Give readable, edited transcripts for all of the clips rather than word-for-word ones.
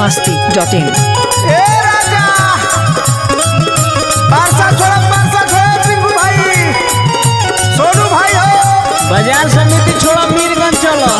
masti.in। ए राजा पारसा छोड़ा पिंकू भाई सोनू भाई हो बाजार समिति छोड़ा मीरगंज चलो।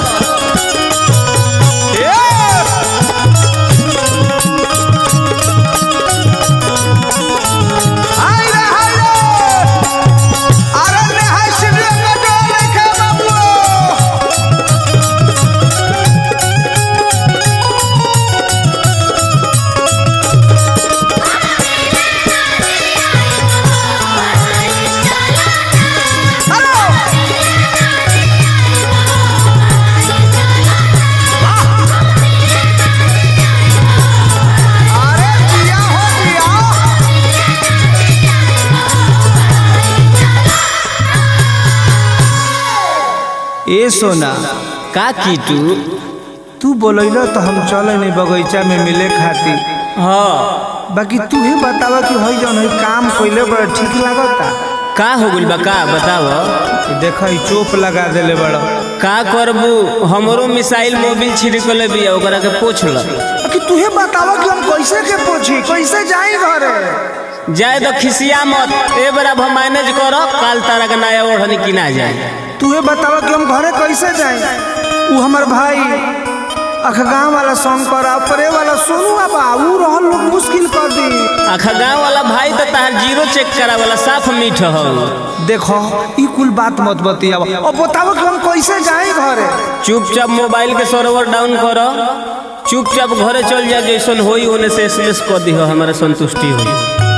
ए सोना का की तू बोलैलो तो हम चले नहीं बगीचा में मिले खातिर। हाँ बाकी तू ही बतावा कि हई जौन हई काम कइले बड़ा ठीक लागता। का हो गइल बा का बताव। देखा ई चोप लगा देले बड़ा। का करबू हमरो मिसाइल मोबिल छिड़कले बिया ओकरा के पोछ ल। कि तू ही बतावा कि हम कैसे के पोछी कैसे जाई घरे। जाए तो खिसिया मत ए बरा हम मैनेज करो काल तारा के नया ओढ़नी किना जाए। तू ही बतावा कि हम घरे कैसे जाए। उ हमर भाई अखगांव वाला शंकर परे वाला सोनू बाबा उ रहल लोग मुश्किल कर दी। अखगांव वाला भाई तो तार जीरो चेक करा वाला साफ मीठ हो। देखो ई कुल बात मत बतियावा अब बतावा कि हम कैसे जाए घरे। चुपचाप मोबाइल के सर्वर डाउन करो चुपचाप घरे चल जा जैसन होई ओने से एसएमएस कर दी हो हमारा संतुष्टि होई।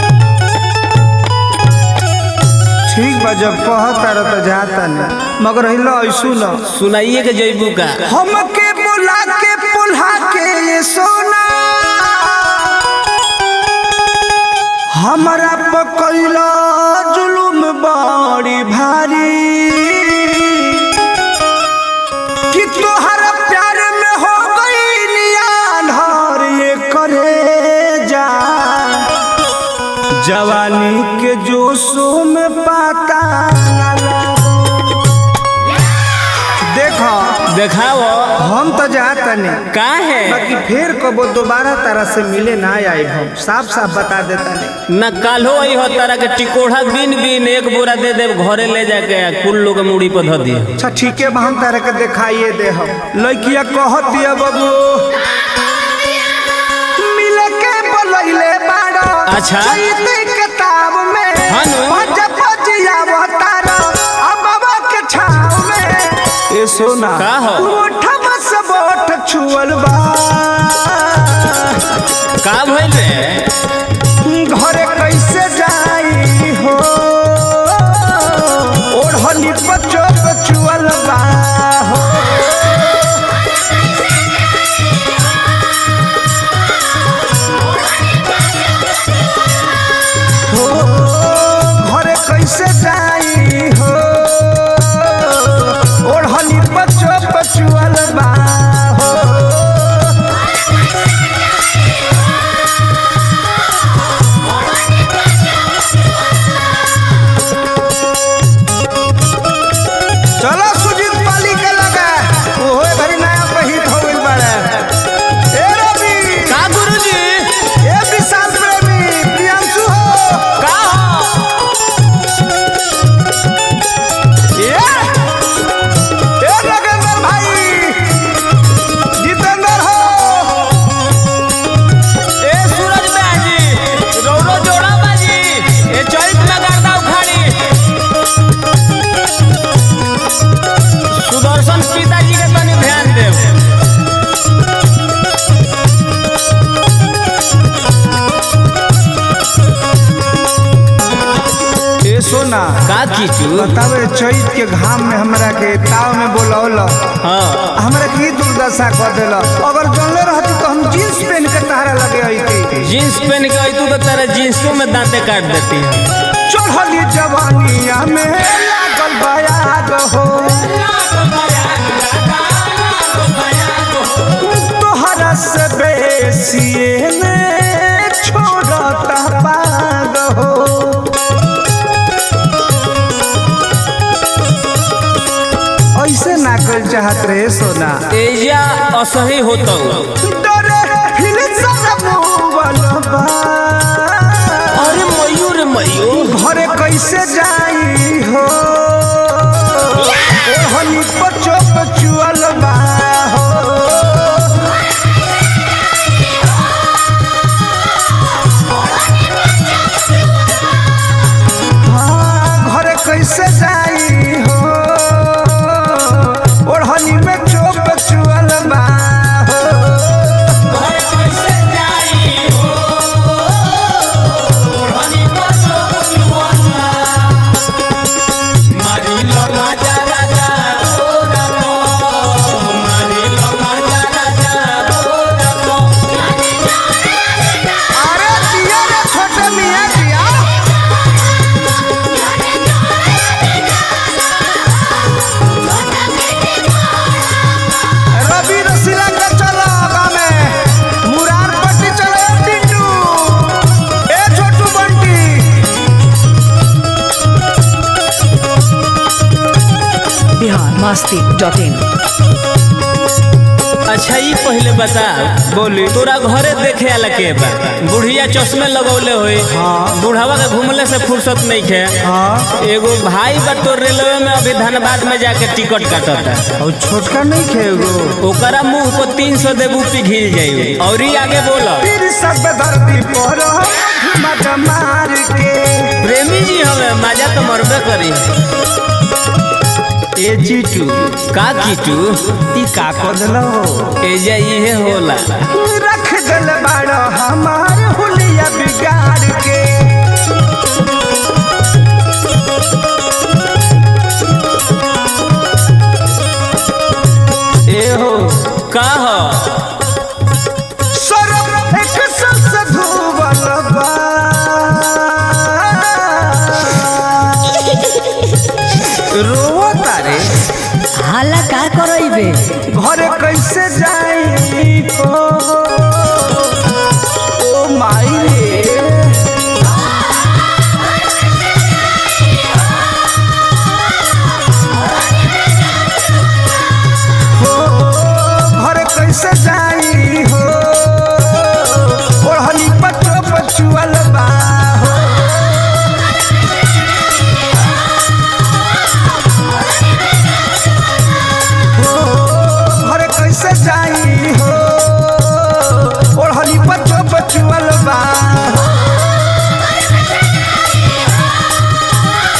ठीक बा जब कहता रह तो जाता नहीं मगर हिलो ऐसु न सुनाइए के जइबू का। हमके बुला के पुल्हा के ये सोना हमरा पकइला जुलुम बड़ी भारी कि तोहरा प्यार में हो गई नियान हर ये करे जा जवानी के जोशों में पाता देखाओ हम तो जाता नहीं का है बाकी फिर कबो दोबारा तरह से मिले ना आए हम साफ साफ बता देता नहीं। न कालो ही हो तारा के टिकोढ़ा बीन बीन एक बोरा दे दे घरे ले जाके कुल लोग मुड़ी पर धर दिए। अच्छा ठीक है हम तारा के दिखाइए दे हम लड़किया कहत दिया बाबू मिले के बोलैले बाड़ो। अच्छा किताब में ए सोना का हो बोठ छुअल बा का भइल रे घरे कैसे जाई हो ओढ़नी पचो छुअल बा हो घरे कैसे जाई हो ओढ़नी पचो छुअल बा हो। चलो सुजीत पाली के लगा ओहो भरी नया पहित हो गइल बाड़े। ए रवि का गुरुजी ए विशाल प्रेमी प्रियांशु हो का हो ए नगेंद्र भाई जितेंद्र हो ए सूरज बाजी रौरो जोड़ा बाजी ए चैत में गर्दा उखाड़ी सुदर्शन पिताजी के तनी ध्यान देव। ए सोना का की तू बतावे चैत के घाम में हमरा के ताव में बोलौल हां हमरा की दुर्दशा कर देल। अगर जानले रहती तो हम जींस पहन के तहरा लगे आईती। जींस पहन के आई तू तो तेरा जींसों में दांते काट देती है। चढ़ली जवानिया में लागल बयाग हो तोहरा से बेसी में छोड़ता पाग हो। ऐसे ना कर चाहत रहे सोना एजा असही होता डरे हिल बा। अरे मयूर मयूर घरे कैसे जाई हो ओढ़नी पचो पचुअल बा हो। घरे कैसे जाई हो ओढ़नी में चोप चुअल बा हो। अरे दिया रे छोटे मियां दिया। रवि रसीला के चलो आगा में मुरार पट्टी चलो ए टिंडू ए छोटू बंटी। biharmasti.in अच्छा ये पहले बता बोली तोरा घरे देखे आला के बा बुढ़िया चश्मे लगौले होई बुढ़ावा के घूमले से फुर्सत नहीं खे। एगो भाई बा तोर रेलवे में अभी धनबाद में जाके टिकट काटता और छोटका नहीं खेगो ओकरा मुंह पर 300 देबू पिघिल जाई और ही आगे बोलो फिर सब धरती पर मत मार के। प्रेमी जी हमें मजा तो मरबे करी। ए जीटू का कीटू ई का कदलो एजा इहे होला रख गल बाड़ो हमार हुलिया बिगाड़ के। ए हो का हो सरब एक सबसे धुवल बा। रोवो तारे हाला का करइबे घरे कैसे जाई हो ओ माई रे। हो घरे कैसे जाई हो ओढ़नी पचो पचुअल बा हो। घरे कैसे जाई हो ओढ़नी पचो पचुअल बा हो।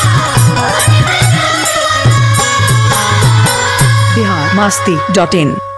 biharmasti.in